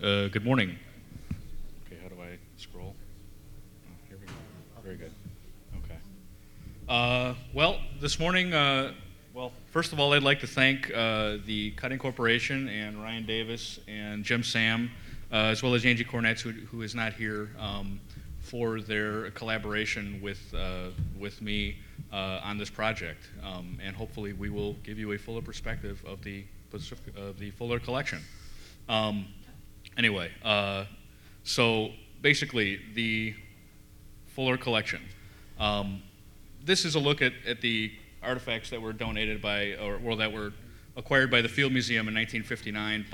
Good morning. Okay, how do I scroll? Oh, here we go. Very good. Okay. Well, this morning, first of all, I'd like to thank the Cutting Corporation and Ryan Davis and Jim Sam, as well as Angie Cornetz, who is not here, for their collaboration with me on this project. And hopefully, we will give you a fuller perspective of the Fuller collection. Anyway, so basically, the Fuller collection. This is a look at the artifacts that were donated or that were acquired by the Field Museum in 1959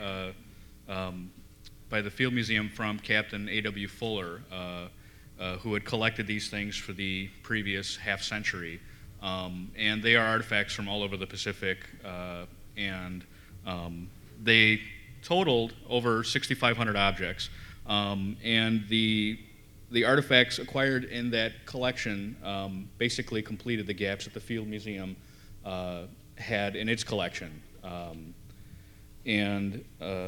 by the Field Museum from Captain A.W. Fuller, who had collected these things for the previous half century. And they are artifacts from all over the Pacific, and they totaled over 6,500 objects, and the artifacts acquired in that collection basically completed the gaps that the Field Museum had in its collection. Here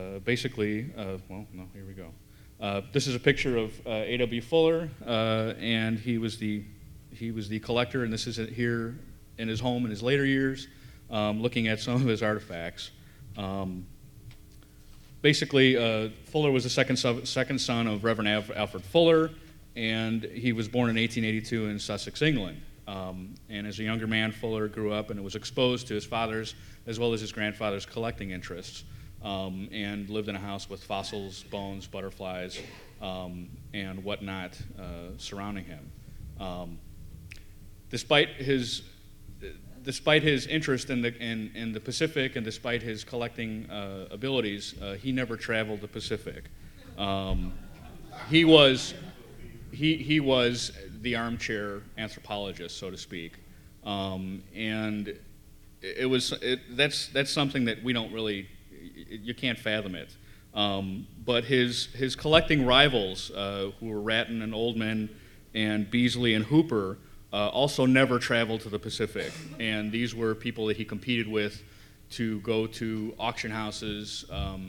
we go. This is a picture of A.W. Fuller, and he was the collector, and this is here in his home in his later years, looking at some of his artifacts. Fuller was the second son of Reverend Alfred Fuller, and he was born in 1882 in Sussex, England. And as a younger man, Fuller grew up and was exposed to his father's as well as his grandfather's collecting interests, and lived in a house with fossils, bones, butterflies, and whatnot surrounding him. Despite his interest in the Pacific, and despite his collecting abilities, he never traveled the Pacific. He was the armchair anthropologist, so to speak, and that's something that we don't really, you can't fathom it. But his collecting rivals, who were Ratton and Oldman and Beasley and Hooper, also never traveled to the Pacific, and these were people that he competed with to go to auction houses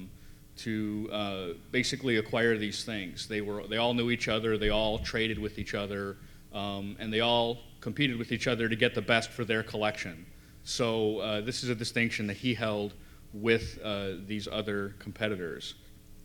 to basically acquire these things. They all knew each other, they all traded with each other, and they all competed with each other to get the best for their collection. So this is a distinction that he held with these other competitors.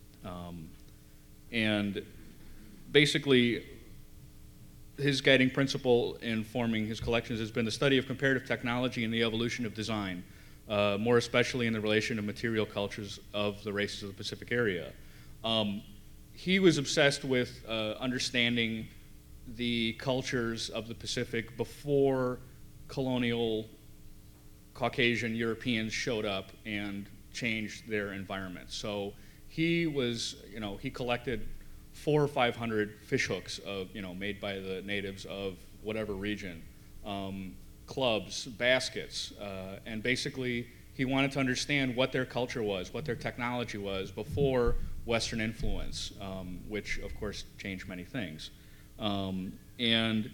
And basically, his guiding principle in forming his collections has been the study of comparative technology and the evolution of design, more especially in the relation of material cultures of the races of the Pacific area. He was obsessed with understanding the cultures of the Pacific before colonial Caucasian Europeans showed up and changed their environment. So he collected 400 or 500 fish hooks made by the natives of whatever region, clubs, baskets, and basically he wanted to understand what their culture was, what their technology was before Western influence, which of course changed many things. And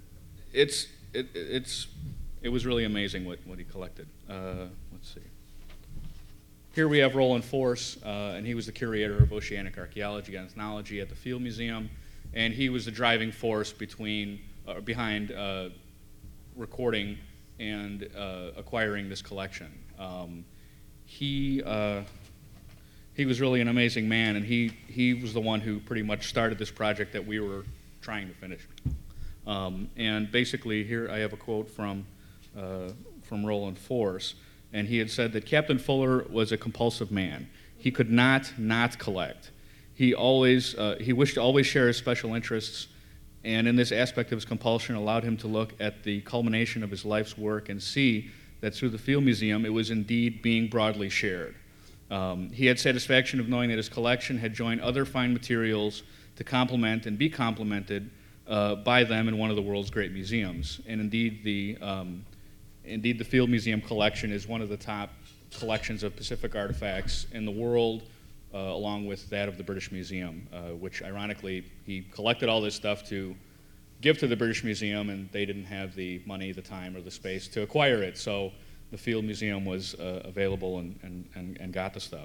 it was really amazing what he collected. Let's see. Here we have Roland Force, and he was the curator of oceanic archaeology and ethnology at the Field Museum, and he was the driving force behind recording and acquiring this collection. He was really an amazing man, and he was the one who pretty much started this project that we were trying to finish. And basically, here I have a quote from Roland Force. And he had said that Captain Fuller was a compulsive man. He could not collect. He wished to always share his special interests, and in this aspect of his compulsion allowed him to look at the culmination of his life's work and see that through the Field Museum it was indeed being broadly shared. He had satisfaction of knowing that his collection had joined other fine materials to complement and be complemented by them in one of the world's great museums. And indeed, the Field Museum collection is one of the top collections of Pacific artifacts in the world, along with that of the British Museum, which ironically, he collected all this stuff to give to the British Museum, and they didn't have the money, the time, or the space to acquire it. So the Field Museum was available and got the stuff.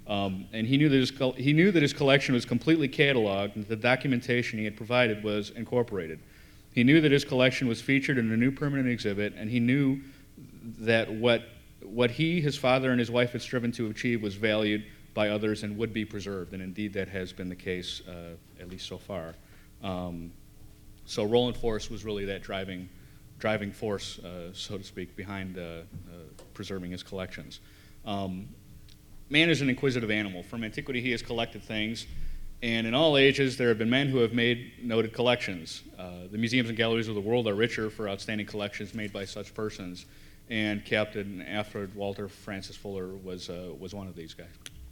And he knew that his collection was completely cataloged and that the documentation he had provided was incorporated. He knew that his collection was featured in a new permanent exhibit, and he knew that what he, his father, and his wife had striven to achieve was valued by others and would be preserved, and indeed that has been the case, at least so far. So Roland Forrest was really that driving force, so to speak, behind preserving his collections. Man is an inquisitive animal. From antiquity, he has collected things, and in all ages, there have been men who have made noted collections. The museums and galleries of the world are richer for outstanding collections made by such persons, and Captain Alfred Walter Francis Fuller was one of these guys.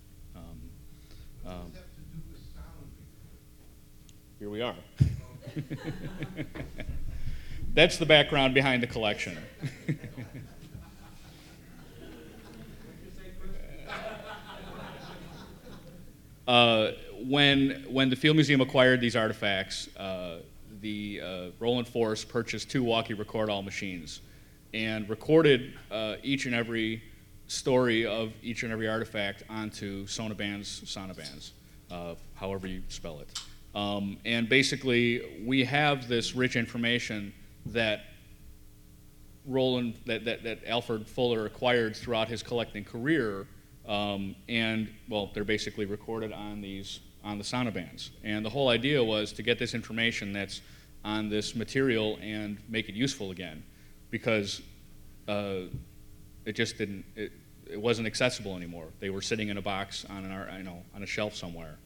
Here we are. That's the background behind the collection. When the Field Museum acquired these artifacts, Roland Forrest purchased 2 walkie-record-all machines and recorded each and every story of each and every artifact onto sonobands, however you spell it. And basically, we have this rich information that that Alfred Fuller acquired throughout his collecting career, and well, they're basically recorded on the sonobands. And the whole idea was to get this information that's on this material and make it useful again, because it just didn't. It wasn't accessible anymore. They were sitting in a box on a shelf somewhere.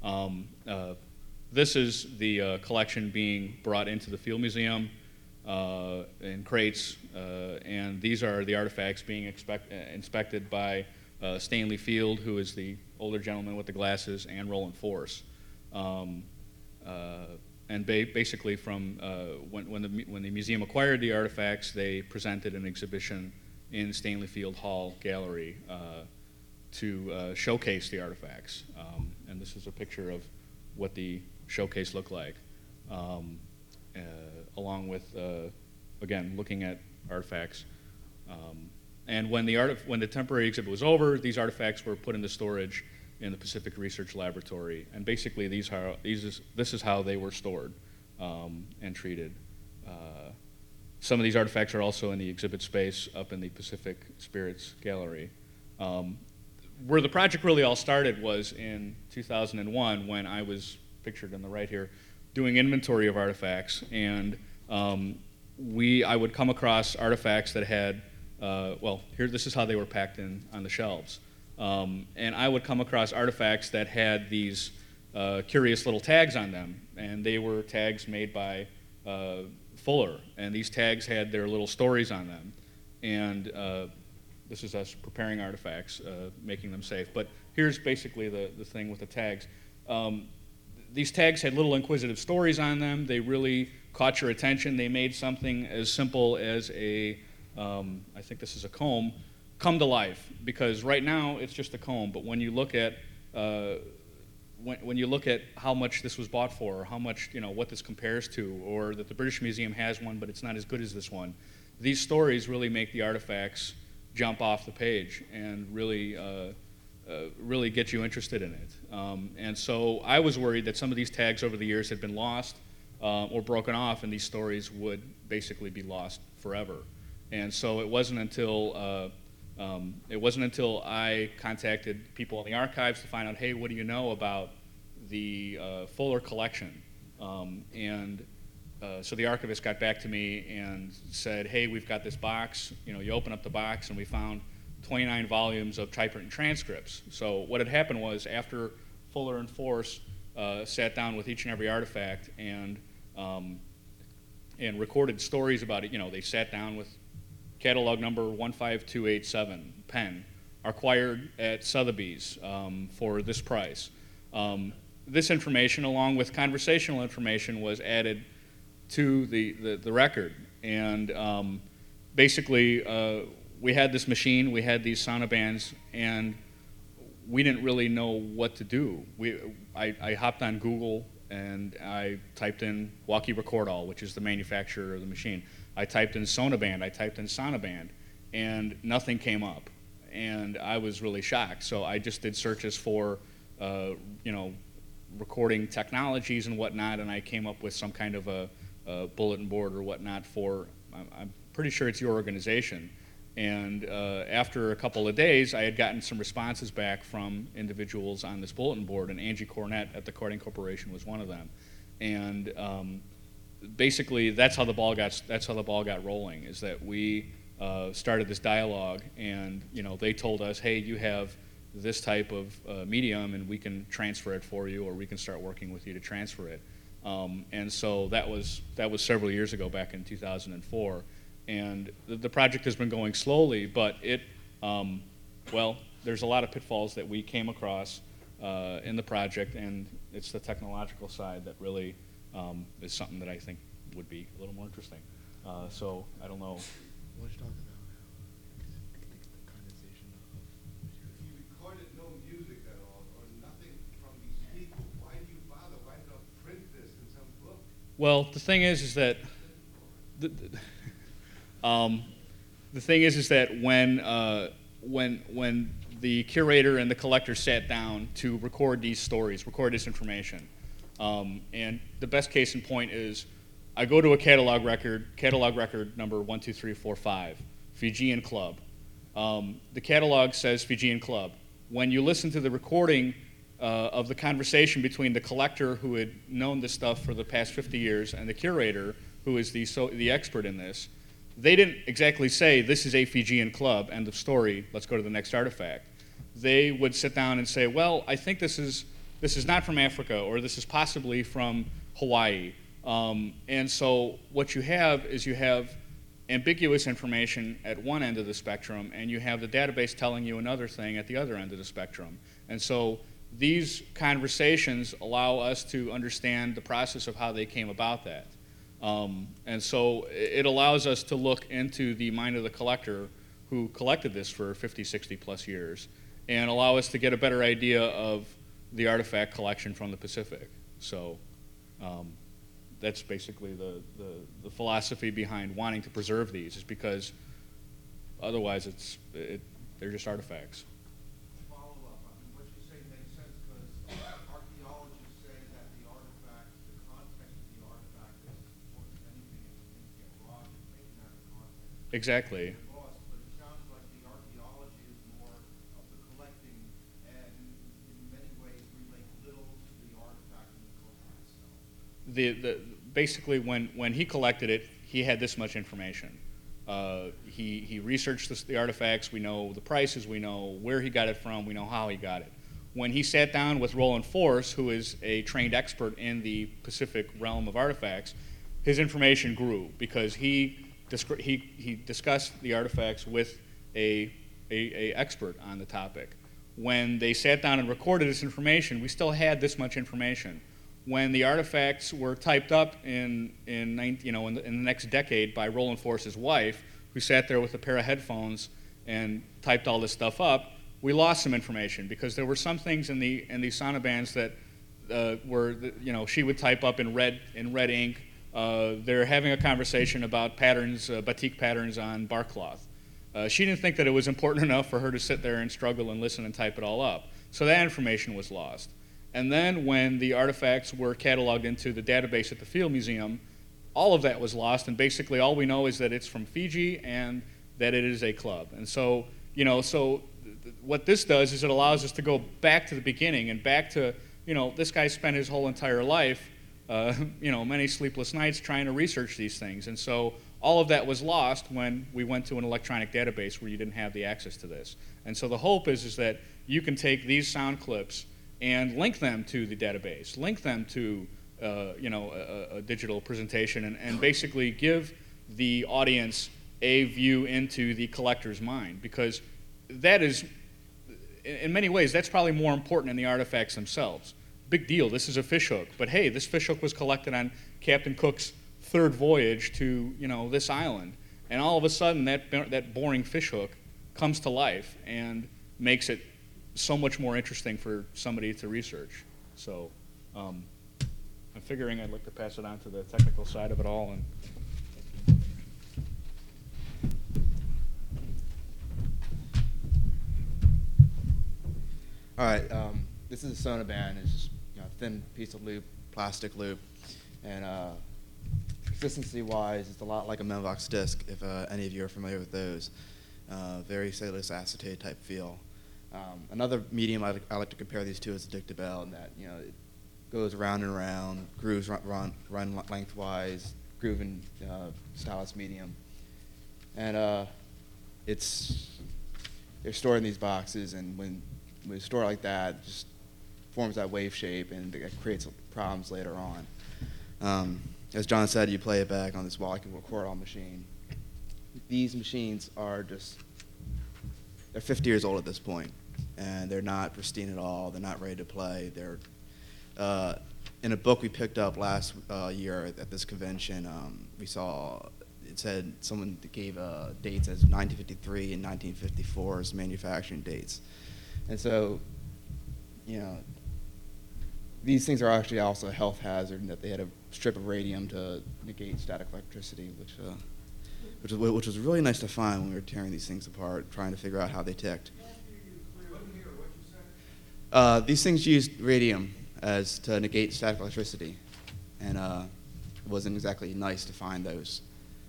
This is the collection being brought into the Field Museum in crates, and these are the artifacts being inspected by Stanley Field, who is the older gentleman with the glasses, and Roland Forrest. And basically, from when the museum acquired the artifacts, they presented an exhibition in Stanley Field Hall Gallery to showcase the artifacts. And this is a picture of what the showcase looked like, along with, again, looking at artifacts. And when the temporary exhibit was over, these artifacts were put into storage in the Pacific Research Laboratory. And basically, this is how they were stored and treated. Some of these artifacts are also in the exhibit space up in the Pacific Spirits Gallery. Where the project really all started was in 2001, when I was pictured on the right here, doing inventory of artifacts, and I would come across artifacts that had, this is how they were packed on the shelves. And I would come across artifacts that had these curious little tags on them, and they were tags made by Fuller, and these tags had their little stories on them. And this is us preparing artifacts, making them safe. But here's basically the thing with the tags. These tags had little inquisitive stories on them. They really caught your attention. They made something as simple as I think this is a comb, come to life. Because right now it's just a comb, but when you look at when you look at how much this was bought for, or how much, what this compares to, or that the British Museum has one but it's not as good as this one, these stories really make the artifacts jump off the page and really really get you interested in it. And so I was worried that some of these tags over the years had been lost or broken off, and these stories would basically be lost forever. And so it wasn't until I contacted people in the archives to find out, hey, what do you know about the Fuller collection? So the archivist got back to me and said, hey, we've got this box. You open up the box, and we found 29 volumes of typewritten transcripts. So what had happened was, after Fuller and Forrest sat down with each and every artifact and recorded stories about it, they sat down with catalog number 15287, pen, acquired at Sotheby's for this price. This information, along with conversational information, was added to the record. And basically, we had this machine, we had these sonobands, and we didn't really know what to do. I hopped on Google and I typed in walkie-record-all, which is the manufacturer of the machine. I typed in sonoband, I typed in sonoband, and nothing came up. and I was really shocked. So I just did searches for, you know, recording technologies and whatnot, and I came up with some kind of a bulletin board or whatnot for, I'm pretty sure it's your organization. And after a couple of days, I had gotten some responses back from individuals on this bulletin board, and Angie Cornett at the Corning Corporation was one of them. And basically, that's how the ball got rolling. Is that we started this dialogue, and you know, they told us, hey, you have this type of medium, and we can transfer it for you, or we can start working with you to transfer it. And so that was several years ago, back in 2004. And the project has been going slowly, but it, well, there's a lot of pitfalls that we came across in the project, and it's the technological side that really is something that I think would be a little more interesting. So I don't know. What you talking about? I think it's the condensation of material. If you recorded no music at all, or nothing from these people, why do you bother? Why not print this in some book? Well, the thing is that the thing is that when the curator and the collector sat down to record these stories, record this information, and the best case in point is, I go to a catalog record number 12345, Fijian Club. The catalog says Fijian Club. When you listen to the recording of the conversation between the collector, who had known this stuff for the past 50 years, and the curator, who is the expert in this, they didn't exactly say, this is a Fijian club, end of story, let's go to the next artifact. They would sit down and say, well, I think this is not from Africa, or this is possibly from Hawaii. And so what you have is you have ambiguous information at one end of the spectrum, and you have the database telling you another thing at the other end of the spectrum. And so these conversations allow us to understand the process of how they came about that. And so it allows us to look into the mind of the collector who collected this for 50, 60 plus years, and allow us to get a better idea of the artifact collection from the Pacific. So that's basically the philosophy behind wanting to preserve these, is because otherwise they're just artifacts. Follow up. I mean, what you say makes sense, because archaeologists say that the artifact, the context of the artifact is more than anything, and things get lost and taken out of context. Exactly. Lost, but it sounds like the archaeology is more of the collecting, and in many ways relate little to the artifact and the culture itself. Basically, when he collected it, he had this much information. He researched the artifacts. We know the prices. We know where he got it from. We know how he got it. When he sat down with Roland Force, who is a trained expert in the Pacific realm of artifacts, his information grew, because he discussed the artifacts with a expert on the topic. When they sat down and recorded this information, we still had this much information. When the artifacts were typed up in the next decade by Roland Force's wife, who sat there with a pair of headphones and typed all this stuff up, we lost some information, because there were some things in the sonobands that she would type up in red ink. They're having a conversation about patterns, batik patterns on bark cloth. She didn't think that it was important enough for her to sit there and struggle and listen and type it all up. So that information was lost. And then when the artifacts were cataloged into the database at the Field Museum, all of that was lost, and basically all we know is that it's from Fiji and that it is a club. And so, what this does is it allows us to go back to the beginning and back to, this guy spent his whole entire life, many sleepless nights trying to research these things. And so all of that was lost when we went to an electronic database where you didn't have the access to this. And so the hope is that you can take these sound clips and link them to the database, link them to a digital presentation, and basically give the audience a view into the collector's mind, because that is, in many ways, that's probably more important than the artifacts themselves. Big deal, this is a fishhook, but hey, this fishhook was collected on Captain Cook's third voyage to this island, and all of a sudden that boring fishhook comes to life and makes it so much more interesting for somebody to research. So I'm figuring I'd like to pass it on to the technical side of it all. And All right, this is a Sonoband. It's just a thin piece of loop, plastic loop, and consistency-wise, it's a lot like a Memvox disc. If any of you are familiar with those, very cellulose acetate type feel. Another medium I like to compare these to is the Dictabel, in that it goes around and around, grooves run lengthwise, groove in stylus medium, and they're stored in these boxes, and when we store it like that, it just forms that wave shape, and it creates problems later on. As John said, you play it back on this walking record on machine. These machines are they're 50 years old at this point, and they're not pristine at all. They're not ready to play. They're in a book we picked up last year at this convention, we saw it said someone gave dates as 1953 and 1954 as manufacturing dates. And so, these things are actually also a health hazard, in that they had a strip of radium to negate static electricity, which was really nice to find when we were tearing these things apart, trying to figure out how they ticked. These things used radium to negate static electricity, and it wasn't exactly nice to find those.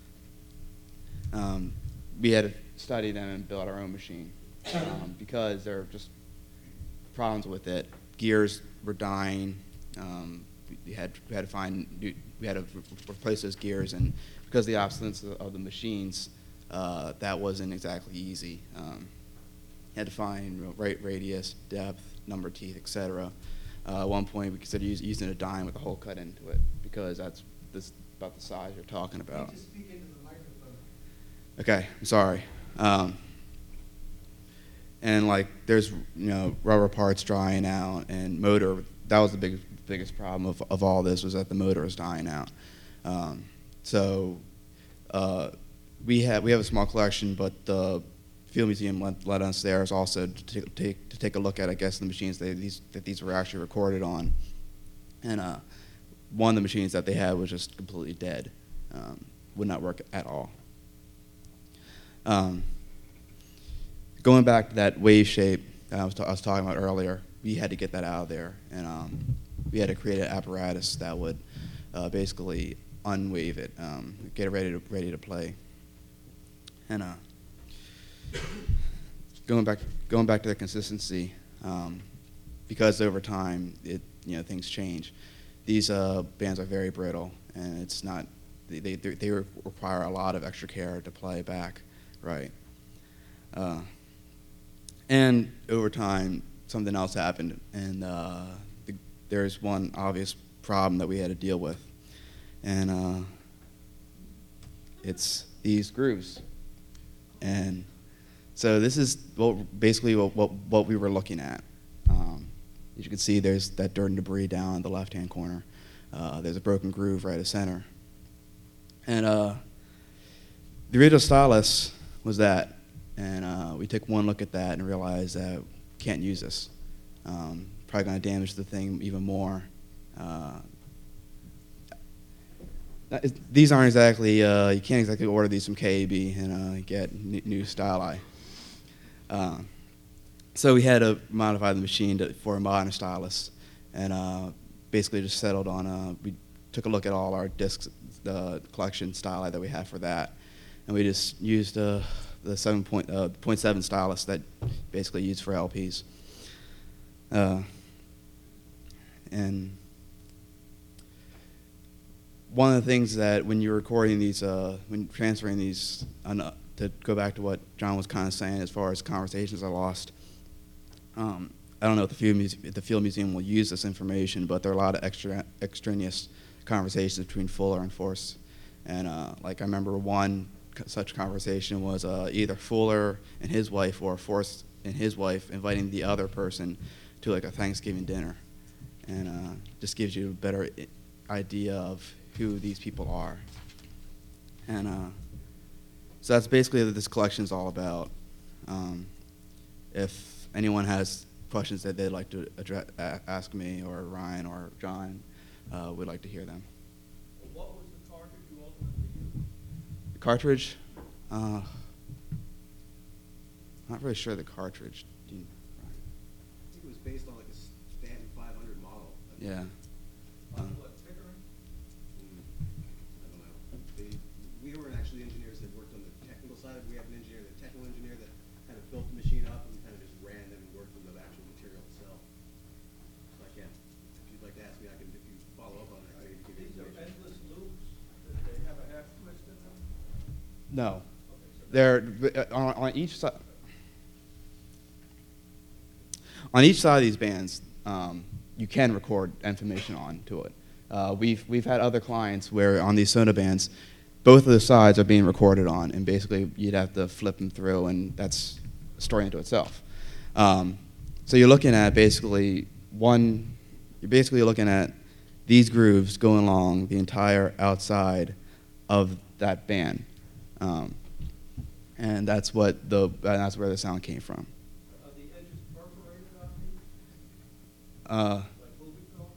We had to study them and build our own machine because there were just problems with it. Gears were dying. We had to replace those gears, and because of the obsolescence of the machines, that wasn't exactly easy. You had to find right radius, depth, number of teeth, etc. At one point, we considered using a dime with a hole cut into it, because that's about the size you're talking about. Just speak into the microphone. Okay, I'm sorry. And there's rubber parts drying out, and motor. That was the biggest problem of all this, was that the motor was dying out. So we have a small collection, but the Field Museum let us there is also to take a look at, I guess, the machines that these were actually recorded on. And one of the machines that they had was just completely dead, would not work at all. Going back to that wave shape I was talking about earlier, we had to get that out of there, and we had to create an apparatus that would basically unwave it, get it ready to play. And going back to the consistency, because over time things change. These bands are very brittle, and it's not. They require a lot of extra care to play back right. And over time, something else happened, and there's one obvious problem that we had to deal with, and it's these grooves. And so this is basically what we were looking at. As you can see, there's that dirt and debris down in the left-hand corner. There's a broken groove right at center. And the original stylus was that, and we took one look at that and realized that we can't use this. Probably going to damage the thing even more. These aren't exactly, you can't exactly order these from KAB and get new styli. So we had to modify the machine for a modern stylus, and basically just settled on, we took a look at all our discs, the collection styli that we had for that, and we just used the 0.7 stylus that basically used for LPs. And one of the things that when you're recording these, when transferring these, to go back to what John was kind of saying as far as conversations are lost, I don't know if the Field Museum will use this information, but there are a lot of extraneous conversations between Fuller and Force. And I remember one such conversation was either Fuller and his wife or Force and his wife inviting the other person to a Thanksgiving dinner. And just gives you a better idea of who these people are. And so that's basically what this collection is all about. If anyone has questions that they'd like to ask me or Ryan or John, we'd like to hear them. What was the cartridge you ultimately used? The cartridge? Not really sure the cartridge. Ryan? it was based on like a Stanton 500 model. Yeah. What, Pickering? I don't know. We weren't actually engineers that worked on the technical side. We have an engineer, the technical engineer that kind of built the machine up and kind of just ran them and worked with the actual material itself. So I can't, if you'd like to ask me, I can, if you follow up on it, I can give you These are information. endless loops, they have a half twist in them? No. They're on each side. On each side of these bands, you can record information onto it. We've had other clients where on these Sonos bands, both of the sides are being recorded on, and basically you'd have to flip them through, and that's a story into itself. So you're looking at basically you're basically looking at these grooves going along the entire outside of that band, and that's where the sound came from. Are the edges perforated on these, Uh, like movie film?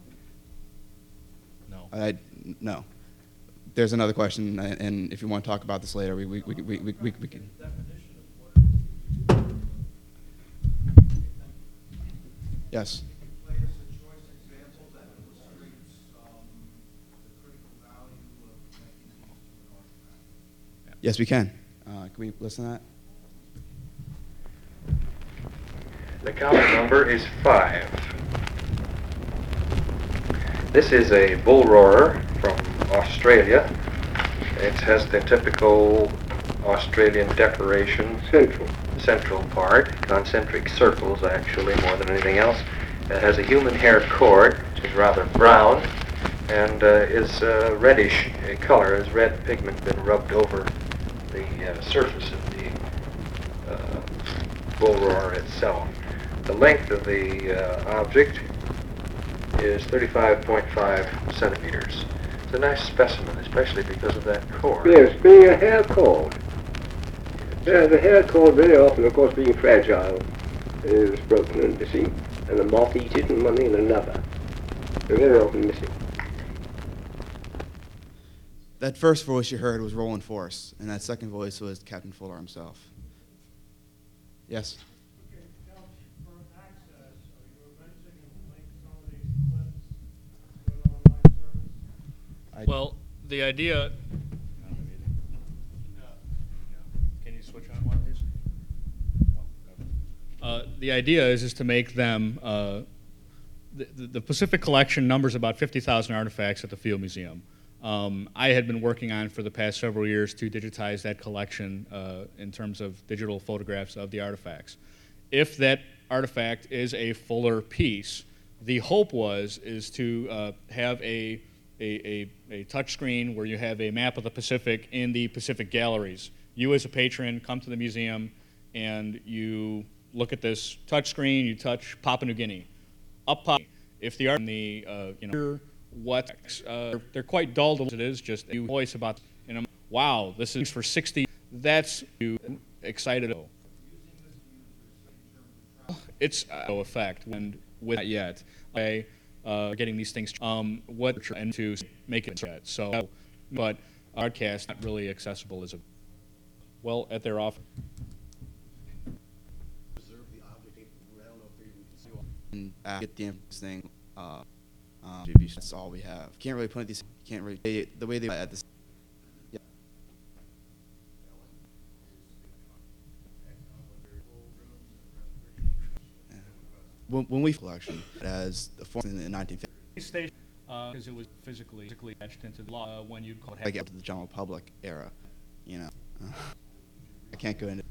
No. No. There's another question, and if you want to talk about this later, we can. Definition of what it is. Yes. Can you play us a choice example that illustrates the critical value of connecting these to an artifact? Yes, we can. Can we listen to that? The counter number is 5. This is a bull roarer from Australia. It has the typical Australian decoration central part, concentric circles actually more than anything else. It has a human hair cord, which is rather brown, and is reddish in color, as red pigment been rubbed over the surface of the bull roarer itself. The length of the object is 35.5 centimeters. It's a nice specimen, especially because of that cord. Yes, being a hair cord. The hair cord very often, of course, being fragile, is broken and missing, and a moth eats it and one in another. They're very often missing. That first voice you heard was Roland Force, and that second voice was Captain Fuller himself. Yes? Okay, now, for access, are you eventually going to link some of these clips to an online service? Well, the idea. Can you switch on one of these? The idea is to make them. The Pacific Collection numbers about 50,000 artifacts at the Field Museum. I had been working on for the past several years to digitize that collection in terms of digital photographs of the artifacts. If that artifact is a fuller piece, the hope is to have a touch screen where you have a map of the Pacific in the Pacific galleries. You as a patron come to the museum and you look at this touch screen, you touch Papua New Guinea. Up pop, if the art in the what they're quite dull as it is, just a voice about wow, this is for 60. That's you excited. It's no effect and with that yet. Getting these things what and to make it yet. So, but broadcast not really accessible as a well at their office. Preserve the object. I don't know if they're even concealed. And get the thing. That's all we have. Can't really put these. Can't really the way they at this. Yeah. When we collection as the form in the 1950s, Station because it was physically etched into the law when you'd call it. I get to the general public era, I can't go into.